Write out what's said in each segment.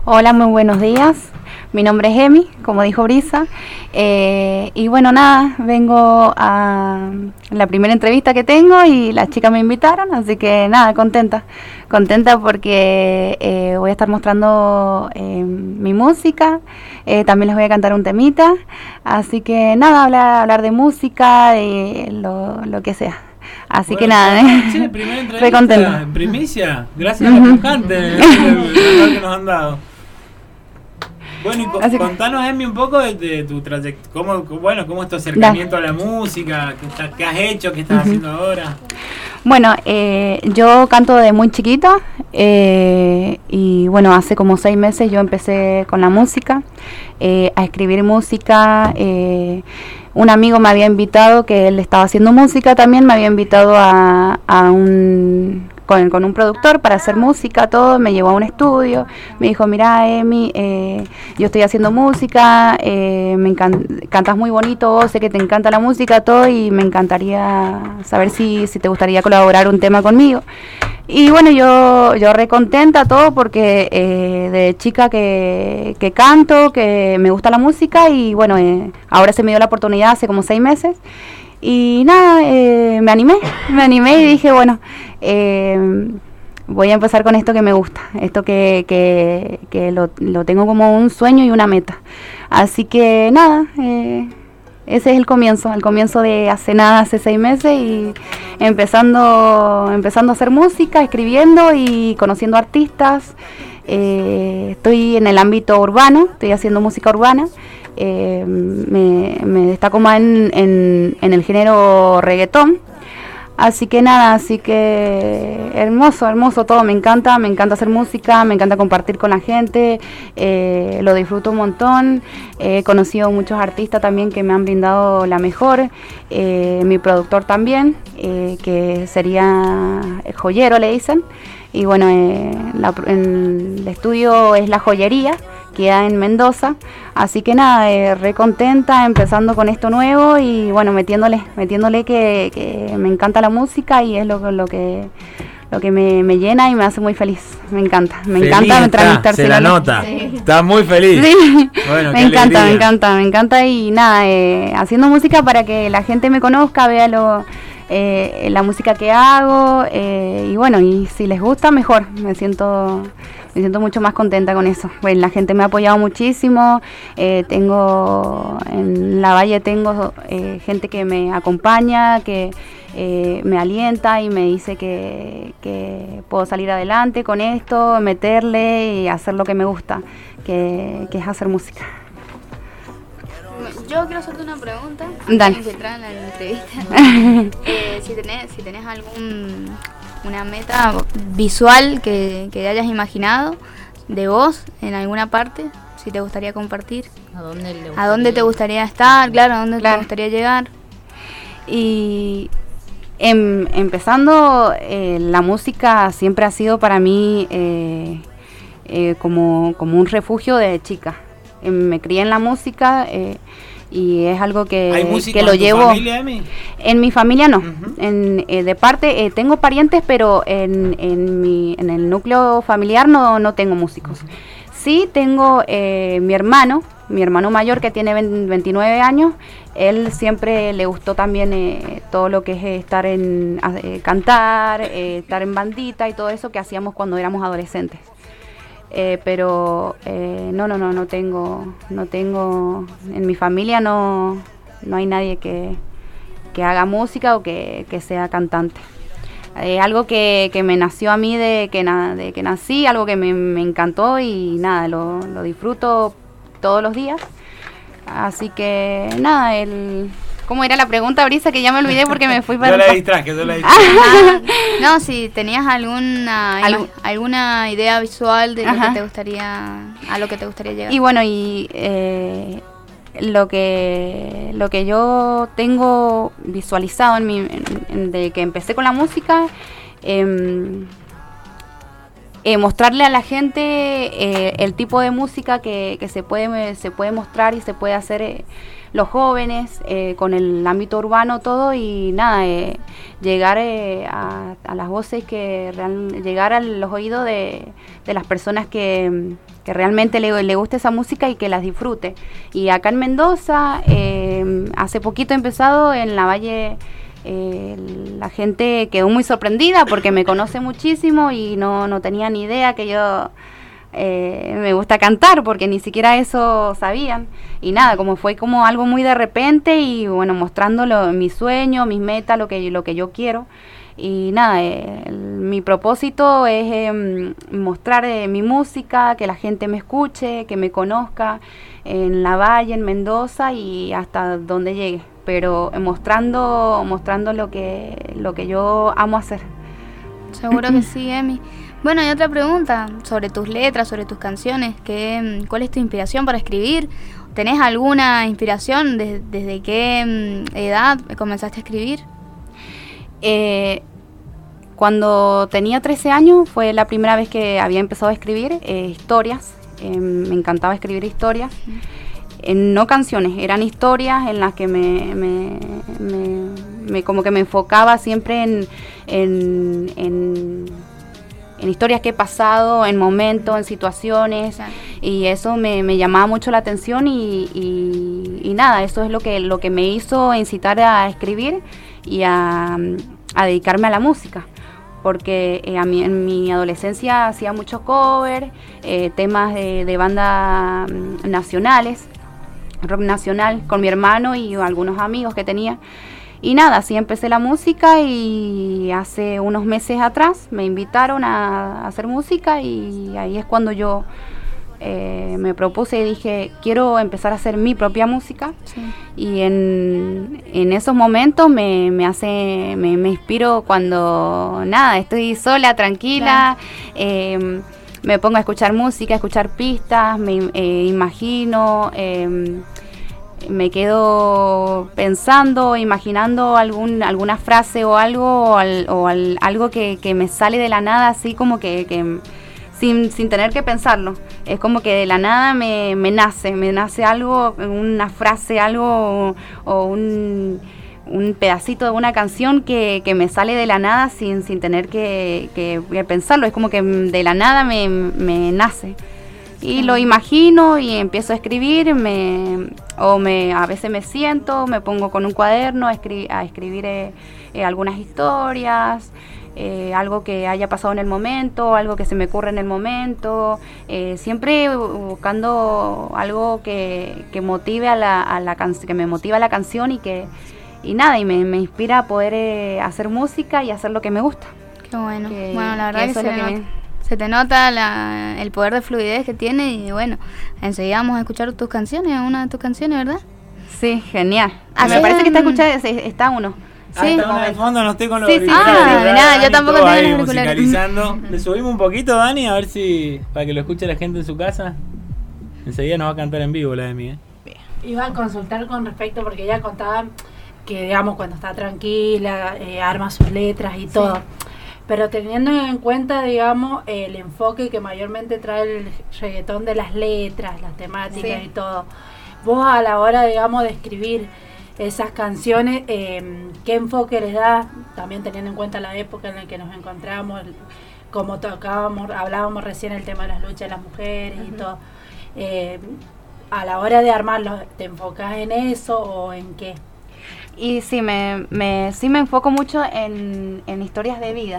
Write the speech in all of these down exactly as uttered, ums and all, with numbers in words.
Hola, muy buenos días. Mi nombre es Emi, como dijo Brisa. Eh, y bueno, nada, vengo a la primera entrevista que tengo y las chicas me invitaron, así que nada, contenta. Contenta porque eh, voy a estar mostrando eh, mi música, eh, también les voy a cantar un temita, así que nada, hablar, hablar de música, de lo, lo que sea. Así bueno, que nada, sí, primera entrevista en primicia, gracias uh-huh. a los cantantes que nos han dado. Bueno, y co- contanos, Emi, un poco de, de tu trayectoria, cómo, bueno, cómo es tu acercamiento da. a la música, qué, está, qué has hecho, qué estás uh-huh. haciendo ahora. Bueno, eh, yo canto de muy chiquita eh, y bueno, hace como seis meses yo empecé con la música, eh, a escribir música. Eh, un amigo me había invitado, que él estaba haciendo música también, me había invitado a, a un... Con, con un productor para hacer música, todo, me llevó a un estudio, me dijo, mira Emi, eh, yo estoy haciendo música, eh, me encan- cantas muy bonito, sé que te encanta la música, todo, y me encantaría saber si, si te gustaría colaborar un tema conmigo. Y bueno, yo, yo re contenta todo porque eh, de chica que, que canto, que me gusta la música y bueno, eh, ahora se me dio la oportunidad hace como seis meses. Y nada, eh, me animé, me animé y dije, bueno, eh, voy a empezar con esto que me gusta, esto que, que, que lo, lo tengo como un sueño y una meta. Así que nada, eh, ese es el comienzo, el comienzo de hace nada, hace seis meses y empezando, empezando a hacer música, escribiendo y conociendo artistas. Eh, estoy en el ámbito urbano, estoy haciendo música urbana. Eh, me, me destaco más en, en, en el género reggaetón, así que nada, así que hermoso, hermoso todo, me encanta, me encanta hacer música, me encanta compartir con la gente, eh, lo disfruto un montón, eh, he conocido muchos artistas también que me han brindado la mejor, eh, mi productor también, eh, que sería Joyero le dicen, y bueno, eh, la, en el estudio es La Joyería, queda en Mendoza, así que nada, eh, re contenta empezando con esto nuevo y bueno, metiéndole, metiéndole que, que me encanta la música y es lo, lo que lo que me, me llena y me hace muy feliz, me encanta, me feliz encanta está, transmitir. Se la nota, sí. Está muy feliz. Sí, bueno, me encanta, alegría. me encanta, me encanta y nada, eh, haciendo música para que la gente me conozca, vea lo eh, la música que hago eh, y bueno, y si les gusta mejor, me siento... Me siento mucho más contenta con eso. Bueno, la gente me ha apoyado muchísimo. Eh, tengo en la Valle tengo eh, gente que me acompaña, que eh, me alienta y me dice que, que puedo salir adelante con esto, meterle y hacer lo que me gusta, que, que es hacer música. Yo quiero hacerte una pregunta. Dale. Antes de entrar en la entrevista. eh, si tenés, si tenés algún una meta visual que, que hayas imaginado de vos en alguna parte, si te gustaría compartir. ¿A dónde, le gustaría ¿A dónde te gustaría estar? Claro, ¿a dónde claro. te gustaría llegar? Y em, empezando, eh, la música siempre ha sido para mí eh, eh, como, como un refugio de chica. Eh, me crié en la música. Eh, y es algo que, que lo en tu llevo familia, Emi? En mi familia no, Uh-huh. en, eh, de parte eh, tengo parientes, pero en, en, mi, en el núcleo familiar no, no tengo músicos. Uh-huh. Sí tengo eh, mi hermano, mi hermano mayor que tiene veintinueve años, él siempre le gustó también eh, todo lo que es estar en, eh, cantar, eh, estar en bandita y todo eso que hacíamos cuando éramos adolescentes. Eh, pero eh, no, no, no, no tengo, no tengo, en mi familia no, no hay nadie que, que haga música o que, que sea cantante. Es eh, algo que, que me nació a mí de que, na, de que nací, algo que me, me encantó y nada, lo, lo disfruto todos los días. Así que nada, el... ¿Cómo era la pregunta, Brisa? Que ya me olvidé porque me fui para... Yo la distraje, yo la distraje. Ah, no, si tenías alguna ¿Algo? alguna idea visual de lo Ajá. que te gustaría, a lo que te gustaría llegar. Y bueno, y eh, lo que lo que yo tengo visualizado en mi, en, en, de que empecé con la música, eh, eh, mostrarle a la gente eh, el tipo de música que, que se puede se puede mostrar y se puede hacer eh, los jóvenes eh, con el ámbito urbano todo y nada eh, llegar eh, a, a las voces que real, llegar a los oídos de, de las personas que, que realmente le, le guste esa música y que las disfrute. Y acá en Mendoza eh, hace poquito he empezado en la Valle. Eh, la gente quedó muy sorprendida porque me conoce muchísimo y no, no tenía ni idea que yo eh, me gusta cantar, porque ni siquiera eso sabían. Y nada, como fue como algo muy de repente y bueno, mostrándolo mis sueños, mis metas, lo que, lo que yo quiero. Y nada, eh, el, mi propósito es eh, mostrar eh, mi música, que la gente me escuche, que me conozca en la Valle, en Mendoza y hasta donde llegue, pero mostrando mostrando lo que lo que yo amo hacer. Seguro que sí, Emi. Bueno, y otra pregunta sobre tus letras, sobre tus canciones. ¿Qué, ¿Cuál es tu inspiración para escribir? ¿Tenés alguna inspiración? ¿Desde, desde qué edad comenzaste a escribir? Eh, cuando tenía trece años fue la primera vez que había empezado a escribir eh, historias. Eh, me encantaba escribir historias. Eh, no canciones, eran historias en las que me, me, me, me como que me enfocaba siempre en, en, en, en historias que he pasado, en momentos, en situaciones, claro. Y eso me, me llamaba mucho la atención y, y, y nada, eso es lo que, lo que me hizo incitar a escribir y a, a dedicarme a la música. Porque eh, a mí, en mi adolescencia hacía muchos covers, eh, temas de, de bandas nacionales, rock nacional, con mi hermano y algunos amigos que tenía. Y nada, así empecé la música y hace unos meses atrás me invitaron a, a hacer música y ahí es cuando yo eh, me propuse y dije, quiero empezar a hacer mi propia música. Sí. Y en, en esos momentos me, me hace, me, me inspiro cuando nada, estoy sola, tranquila, claro. eh, me pongo a escuchar música, a escuchar pistas, me eh, imagino, eh, me quedo pensando, imaginando algún alguna frase o algo, o, al, o al, algo que, que me sale de la nada, así como que, que sin, sin tener que pensarlo. Es como que de la nada me, me nace, me nace algo, una frase, algo o, o un... un pedacito de una canción que, que me sale de la nada sin, sin tener que, que, que pensarlo. Es como que de la nada me, me nace y lo imagino y empiezo a escribir, me, o me a veces me siento, me pongo con un cuaderno a, escri- a escribir eh, eh, algunas historias, eh, algo que haya pasado en el momento, algo que se me ocurre en el momento, eh, siempre buscando algo que, que motive a la, a la can- que me motiva a la canción y que y nada, y me, me inspira a poder eh, hacer música y hacer lo que me gusta. Qué bueno. Que, bueno, la verdad que, que, se, que nota, me... se te nota la, el poder de fluidez que tiene y bueno, enseguida vamos a escuchar tus canciones, una de tus canciones, ¿verdad? Sí, genial. Ah, me parece que está escuchando, está uno. Sí. Ah, está uno de fondo, no estoy con los sí, auriculares. Sí, ah, nada, yo tampoco tengo los auriculares. Musicalizando. Le subimos un poquito, Dani, a ver si, para que lo escuche la gente en su casa. Enseguida nos va a cantar en vivo la de mí, ¿eh? Iba a consultar con respecto, porque ella contaba que digamos cuando está tranquila, eh, arma sus letras y todo, sí. Pero teniendo en cuenta digamos el enfoque que mayormente trae el reggaetón de las letras, las temáticas, sí. Y todo, vos a la hora digamos de escribir esas canciones, eh, ¿qué enfoque les das? También teniendo en cuenta la época en la que nos encontramos, el, como tocábamos, hablábamos recién el tema de las luchas de las mujeres, uh-huh. Y todo, eh, a la hora de armarlo, ¿te enfocas en eso o en qué? Y sí, me, me, sí me enfoco mucho en, en historias de vida.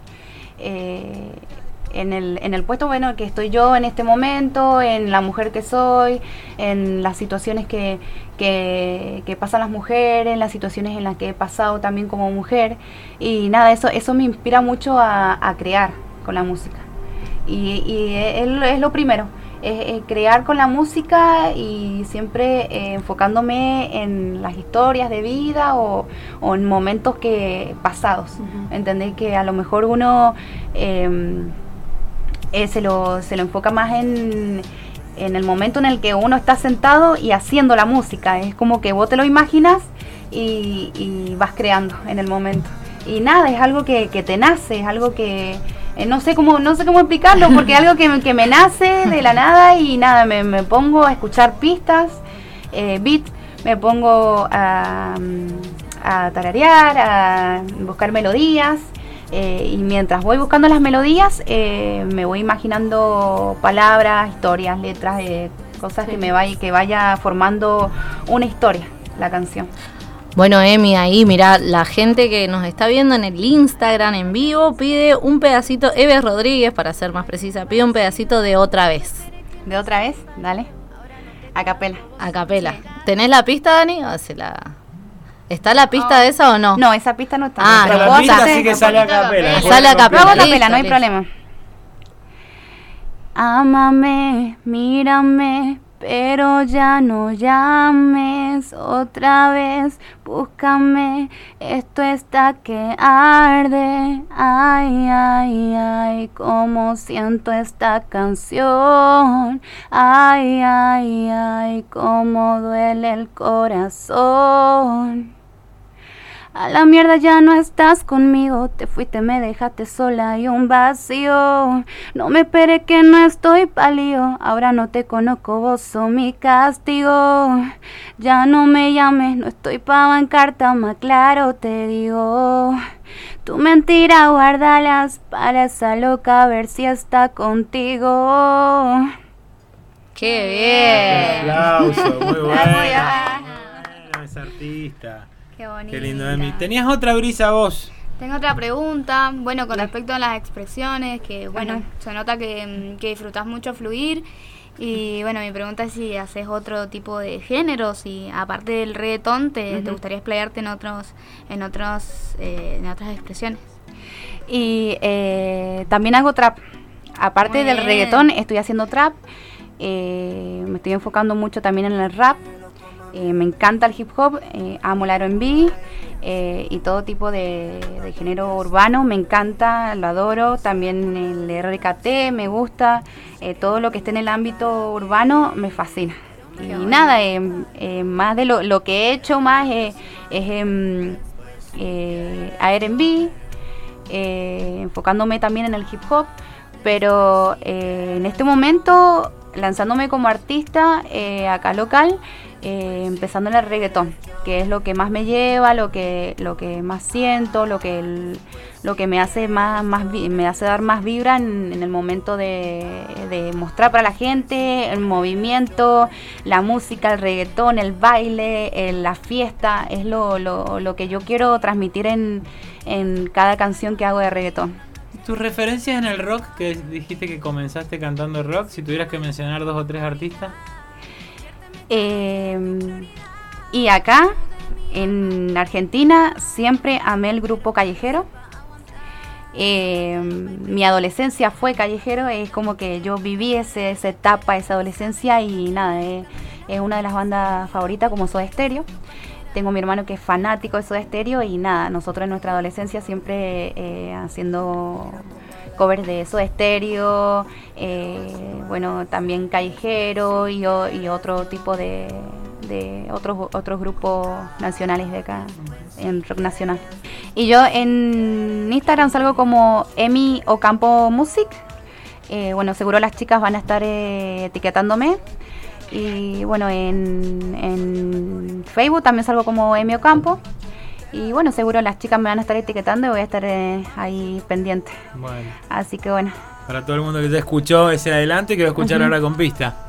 Eh, en, el, en el puesto bueno que estoy yo en este momento, en la mujer que soy, en las situaciones que, que, que pasan las mujeres, en las situaciones en las que he pasado también como mujer. Y nada, eso, eso me inspira mucho a, a crear con la música. Y, y es, es lo primero. Es, es crear con la música y siempre eh, enfocándome en las historias de vida o, o en momentos que pasados. Uh-huh. ¿Entendés? Que a lo mejor uno eh, eh, se, lo, se lo enfoca más en, en el momento en el que uno está sentado y haciendo la música. Es como que vos te lo imaginas y, y vas creando en el momento. Y nada, es algo que, que te nace, es algo que... eh, no sé cómo no sé cómo explicarlo, porque es algo que, que me nace de la nada y nada, me, me pongo a escuchar pistas, eh, beat, me pongo a, a tararear, a buscar melodías. Eh, y mientras voy buscando las melodías, eh, me voy imaginando palabras, historias, letras, eh, cosas sí. que me vaya, que vaya formando una historia, la canción. Bueno, Emi, ahí mirá, la gente que nos está viendo en el Instagram en vivo pide un pedacito, Eve Rodríguez, para ser más precisa, pide un pedacito de Otra Vez. ¿De Otra Vez? Dale. A capela. A capela. Sí. ¿Tenés la pista, Dani? O se la... ¿Está la pista oh. de esa o no? No, esa pista no está. Ah, no, la pista sí que sale a capela. Sale a capela. Vamos a capela, no hay problema. Ámame, mírame, pero ya no llames otra vez. Búscame, esto está que arde. Ay, ay, ay, cómo siento esta canción. Ay, ay, ay, cómo duele el corazón. A la mierda, ya no estás conmigo, te fuiste, me dejaste sola y un vacío. No me esperé que no estoy palío, ahora no te conozco, vos sos mi castigo. Ya no me llames, no estoy pa' bancarte, más claro te digo. Tu mentira guárdalas para esa loca, a ver si está contigo. ¡Qué bien! Un aplauso, muy bueno. Bueno, es artista. Qué bonito. Qué lindo, Emi. ¿Tenías otra brisa vos? Tengo otra pregunta, bueno, con respecto a las expresiones, que bueno, uh-huh. se nota que, que disfrutás mucho fluir. Y bueno, mi pregunta es si haces otro tipo de género, si aparte del reggaetón te, uh-huh. te gustaría explayarte en otros, en otros, eh, en otras expresiones. Y eh, también hago trap. Aparte Muy del bien. reggaetón, estoy haciendo trap. Eh, me estoy enfocando mucho también en el rap. Eh, me encanta el hip hop, eh, amo el R and B eh, y todo tipo de, de género urbano, me encanta, lo adoro. También el R K T me gusta, eh, todo lo que esté en el ámbito urbano me fascina. Qué y bueno. nada, eh, eh, más de lo, lo que he hecho más eh, es eh, eh, a R and B, eh, enfocándome también en el hip hop, pero eh, en este momento lanzándome como artista eh, acá local. Eh, empezando en el reggaetón, que es lo que más me lleva, lo que lo que más siento, lo que el, lo que me hace más más me hace dar más vibra en, en el momento de, de mostrar para la gente el movimiento, la música, el reggaetón, el baile, el, la fiesta, es lo, lo, lo que yo quiero transmitir en, en cada canción que hago de reggaetón. ¿Tus referencias en el rock, que dijiste que comenzaste cantando rock, si tuvieras que mencionar dos o tres artistas? Eh, y acá en Argentina siempre amé el grupo Callejero. Eh, mi adolescencia fue Callejero, es como que yo viví ese, esa etapa, esa adolescencia y nada, eh, es una de las bandas favoritas como Soda Stereo. Tengo mi hermano que es fanático de Soda Stereo y nada, nosotros en nuestra adolescencia siempre eh, haciendo covers de Soda Stereo, eh, bueno, también Callejero y, y otro tipo de, de otros otros grupos nacionales de acá, en rock nacional. Y yo en Instagram salgo como Emi Ocampo Music, eh, bueno, seguro las chicas van a estar eh, etiquetándome. Y bueno, en, en Facebook también salgo como Emi Ocampo. Y bueno, seguro las chicas me van a estar etiquetando y voy a estar eh, ahí pendiente. Bueno. Así que bueno. Para todo el mundo que ya escuchó ese adelanto y que va a escuchar uh-huh. ahora con pista.